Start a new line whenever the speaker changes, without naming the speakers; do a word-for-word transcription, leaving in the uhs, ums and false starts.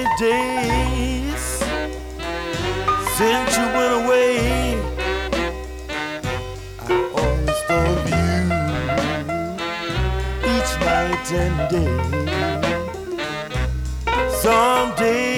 many days since you went away. I always thought of you each night and day. Someday